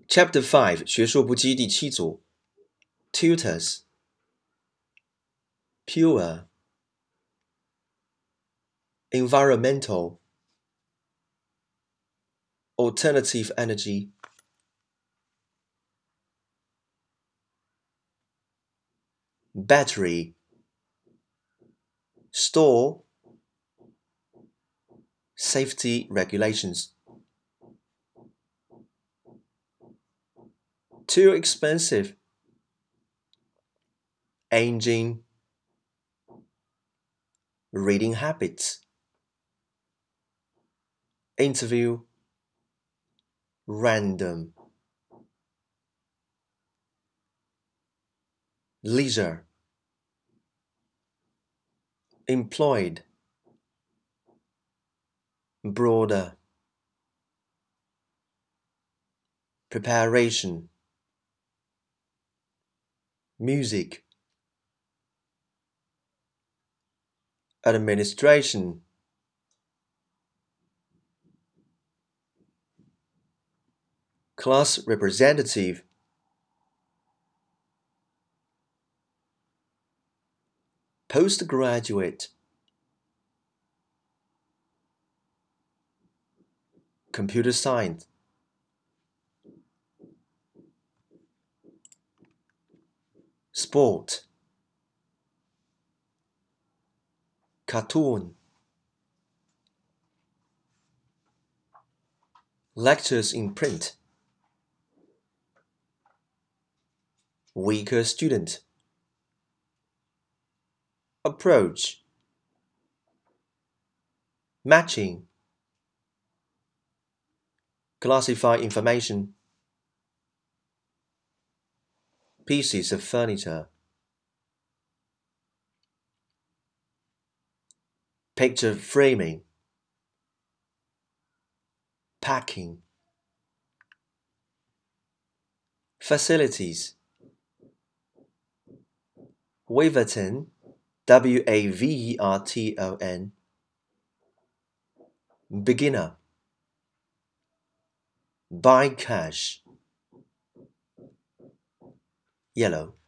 Chapter 5 学硕不羁第7组 Tutors Pure Environmental Alternative Energy Battery Store Safety Regulations Too expensive Engine Reading habits Interview Random Leisure Employed Broader Preparation Music Administration Class Representative Postgraduate Computer Science Sport Cartoon Lectures in print Weaker student Approach Matching Classify information Pieces of furniture Picture framing Packing Facilities Waverton Waverton Beginner Buy cash Yellow